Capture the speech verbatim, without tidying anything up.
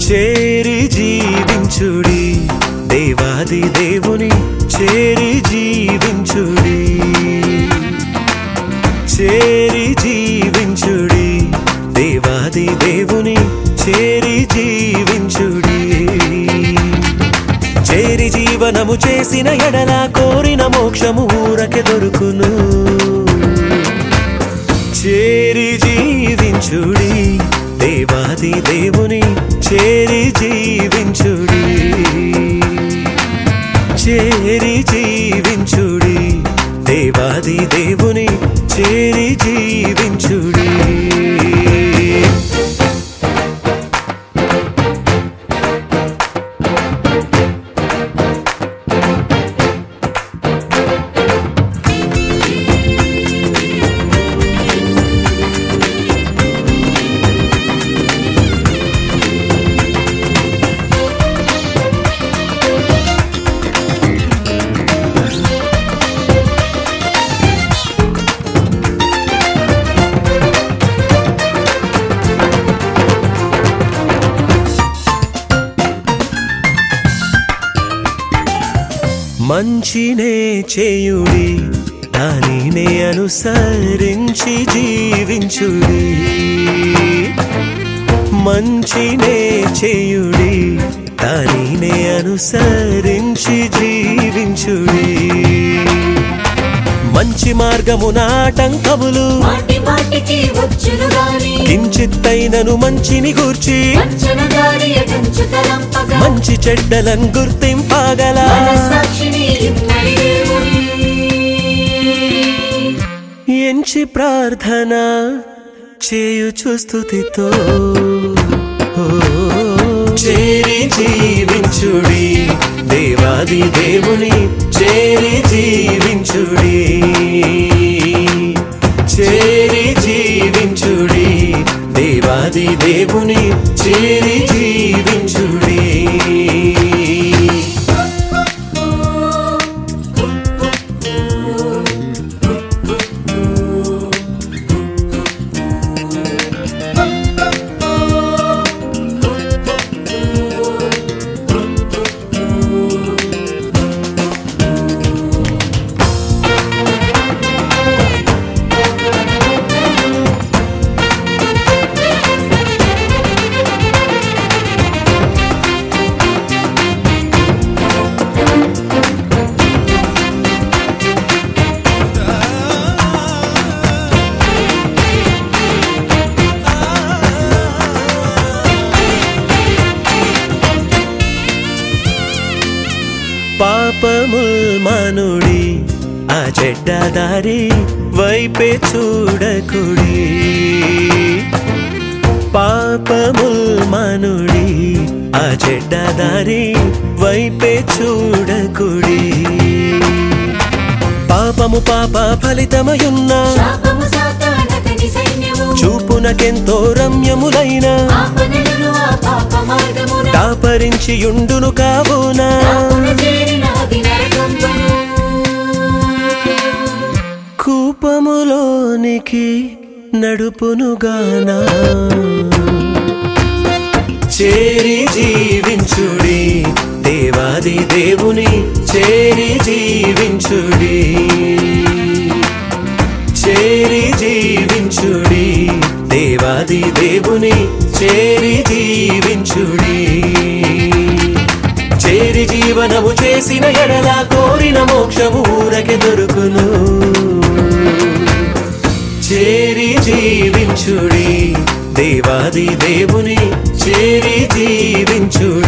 చేరి జీవించుడి దేవాది దేవుని చేరి జీవించుడి చేరి జీవించుడి దేవాది దేవుని చేరి జీవించుడి చేరి జీవనము చేసిన ఎడల కోరిన మోక్షము ఊరకే దొరుకును చేరి జీవించుడి దేవాది దేవుని చేరి జీవించుడి చేరి జీవించుడి దేవాది దేవుని చేరి జీవించుడి మంచినే చేయుడి దానినే అనుసరించి జీవించుడి మంచినే చేయుడి దానినే అనుసరించి జీవించుడి మంచి మార్గమున ఆటంకములు కించిత్తైనను మంచిని గూర్చి మంచి చెడ్డలను గుర్తింపగల ఎంచి ప్రార్థన చేయుచు స్తుతితో చేరి జీవించుడి దేవాది దేవుని చేరి జీవించుడి చేరి జీవించుడి దేవాది దేవుని చేరి జీవించుడి పాపముల్ మానుడి ఆ చెడ్డదారి వైపే చూడకుడి పాపముల్ మానుడి ఆ చెడ్డదారి వైపే చూడకుడి పాపము పాప ఫలితమయున్న చూపునకెంతో రమ్యములైన దాపరించియుండును కావునా కూపములోనికి నడుపునుగానా చేరి జీవించుడి దేవాది దేవుని చేరి జీవించుడి చేరి జీవించుడి దేవాది దేవుని చేరి జీవించుడి చేరి జీవనము చేసిన ఎడల కోరిన మోక్షము ఊరకే దొరుకును చేరి జీవించుడి దేవాది దేవుని చేరి జీవించుడి